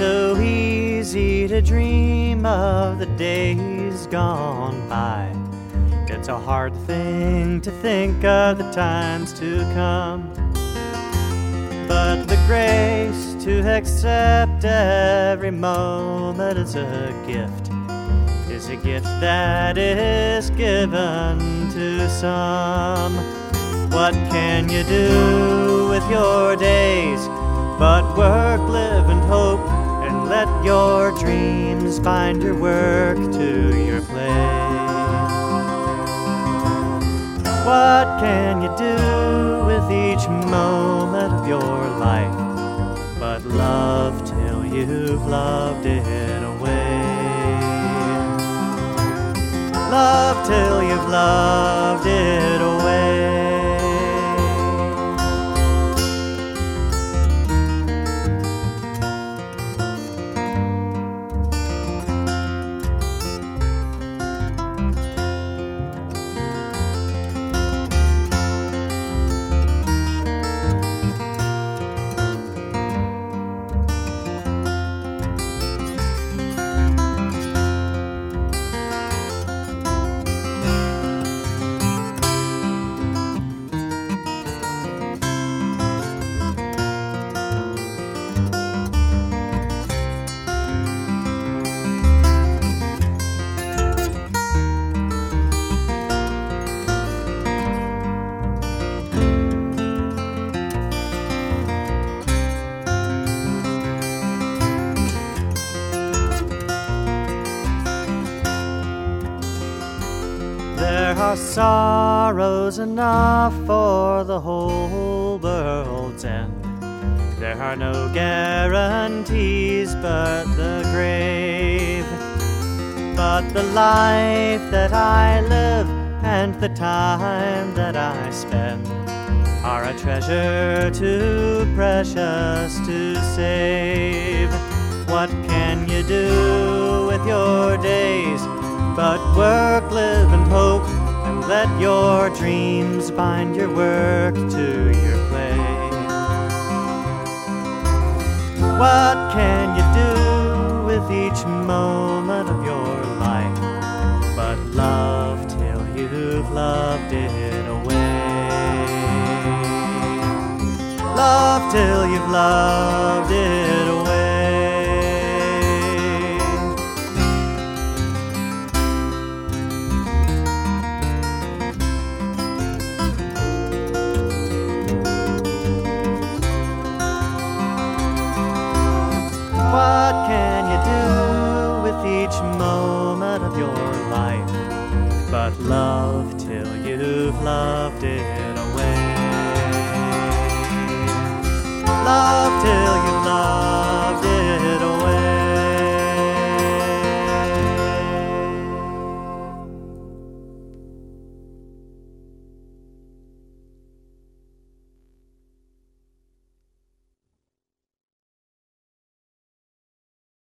so easy to dream of the days gone by. It's a hard thing to think of the times to come. But the grace to accept every moment is a gift that is given to some. What can you do with your days but work, live, and hope, and let your dreams find your work to your play? What can you do with each moment of your life but love till you've loved it away? Love till you've loved it away. There are sorrows enough for the whole world's end. There are no guarantees but the grave. But the life that I live and the time that I spend are a treasure too precious to save. What can you do with your days but work, live, and hope, and let your dreams bind your work to your play? What can you do with each moment of your life but love till you've loved it away? Love till you've loved it away. What can you do with each moment of your life but love till you've loved it away? Love till you